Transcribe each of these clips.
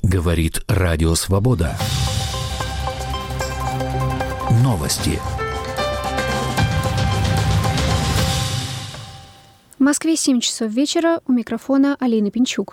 Говорит Радио Свобода. Новости. В Москве 7 часов вечера. У микрофона Алина Пинчук.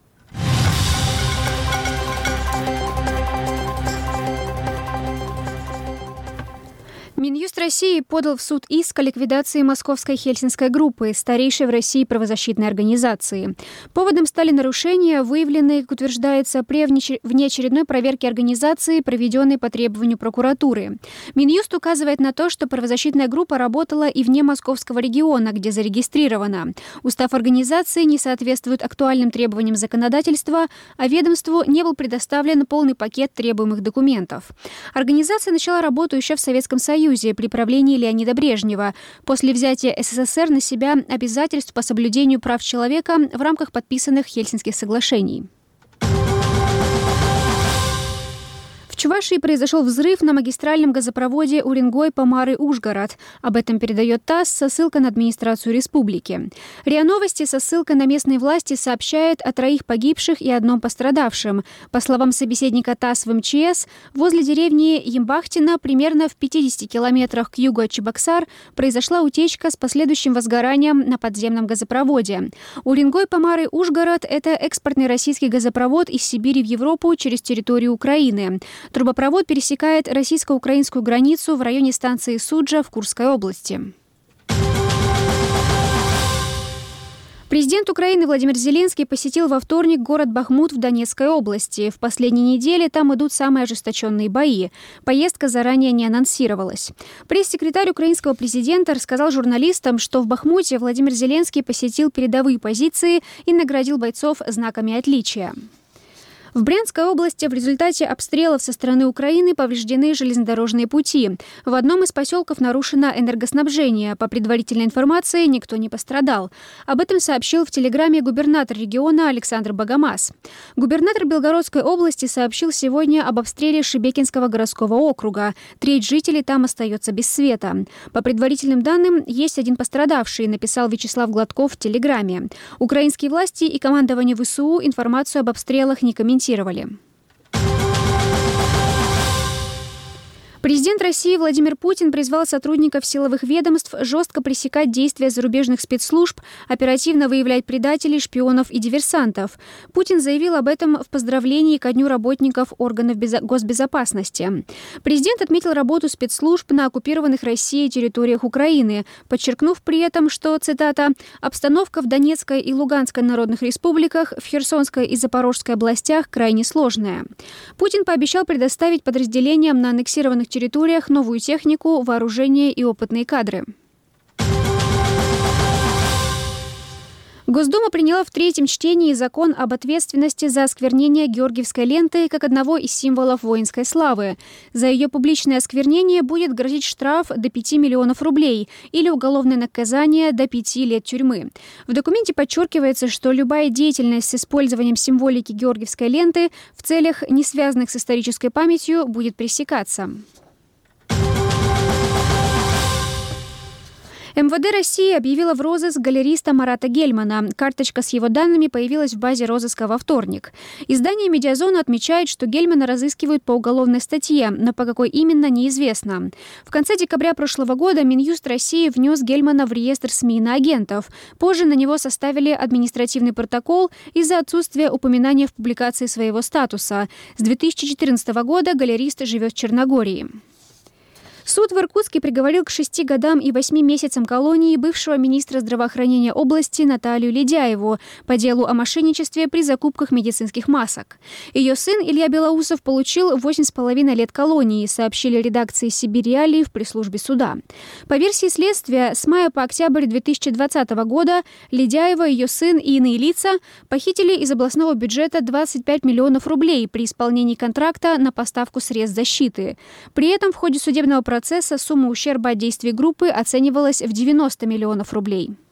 Минюст России подал в суд иск о ликвидации Московской Хельсинской группы, старейшей в России правозащитной организации. Поводом стали нарушения, выявленные, как утверждается, при внеочередной проверке организации, проведенной по требованию прокуратуры. Минюст указывает на то, что правозащитная группа работала и вне Московского региона, где зарегистрирована. Устав организации не соответствует актуальным требованиям законодательства, а ведомству не был предоставлен полный пакет требуемых документов. Организация начала работу еще в Советском Союзе при правлении Леонида Брежнева, после взятия СССР на себя обязательств по соблюдению прав человека в рамках подписанных Хельсинских соглашений. В Чувашии произошел взрыв на магистральном газопроводе Уренгой-Помары-Ужгород. Об этом передает ТАСС со ссылкой на администрацию республики. РИА Новости со ссылкой на местные власти сообщает о 3 погибших и 1 пострадавшем. По словам собеседника ТАСС в МЧС, возле деревни Ямбахтина, примерно в 50 километрах к югу от Чебоксар, произошла утечка с последующим возгоранием на подземном газопроводе. Уренгой-Помары-Ужгород – это экспортный российский газопровод из Сибири в Европу через территорию Украины. Трубопровод пересекает российско-украинскую границу в районе станции Суджа в Курской области. Президент Украины Владимир Зеленский посетил во вторник город Бахмут в Донецкой области. В последние недели там идут самые ожесточенные бои. Поездка заранее не анонсировалась. Пресс-секретарь украинского президента рассказал журналистам, что в Бахмуте Владимир Зеленский посетил передовые позиции и наградил бойцов знаками отличия. В Брянской области в результате обстрелов со стороны Украины повреждены железнодорожные пути. В одном из поселков нарушено энергоснабжение. По предварительной информации, никто не пострадал. Об этом сообщил в Телеграме губернатор региона Александр Богомаз. Губернатор Белгородской области сообщил сегодня об обстреле Шебекинского городского округа. 1/3 жителей там остается без света. По предварительным данным, есть 1 пострадавший, написал Вячеслав Гладков в Телеграме. Украинские власти и командование ВСУ информацию об обстрелах не комментировали. Президент России Владимир Путин призвал сотрудников силовых ведомств жестко пресекать действия зарубежных спецслужб, оперативно выявлять предателей, шпионов и диверсантов. Путин заявил об этом в поздравлении ко Дню работников органов госбезопасности. Президент отметил работу спецслужб на оккупированных Россией территориях Украины, подчеркнув при этом, что, цитата, «обстановка в Донецкой и Луганской народных республиках, в Херсонской и Запорожской областях крайне сложная». Путин пообещал предоставить подразделениям на аннексированных территориях новую технику, вооружение и опытные кадры. Госдума приняла в 3-м чтении закон об ответственности за осквернение Георгиевской ленты как одного из символов воинской славы. За ее публичное осквернение будет грозить штраф до 5 миллионов рублей или уголовное наказание до 5 лет тюрьмы. В документе подчеркивается, что любая деятельность с использованием символики Георгиевской ленты в целях, не связанных с исторической памятью, будет пресекаться. МВД России объявила в розыск галериста Марата Гельмана. Карточка с его данными появилась в базе розыска во вторник. Издание «Медиазона» отмечает, что Гельмана разыскивают по уголовной статье, но по какой именно, неизвестно. В конце декабря прошлого года Минюст России внес Гельмана в реестр СМИ иноагентов. Позже на него составили административный протокол из-за отсутствия упоминания в публикации своего статуса. С 2014 года галерист живет в Черногории. Суд в Иркутске приговорил к 6 годам и 8 месяцам колонии бывшего министра здравоохранения области Наталью Ледяеву по делу о мошенничестве при закупках медицинских масок. Ее сын Илья Белоусов получил 8,5 лет колонии, сообщили редакции «Сибирь-Реалии» в пресс-службе суда. По версии следствия, с мая по октябрь 2020 года Ледяева, ее сын и иные лица похитили из областного бюджета 25 миллионов рублей при исполнении контракта на поставку средств защиты. При этом в ходе судебного процесса сумма ущерба от действий группы оценивалась в 90 миллионов рублей.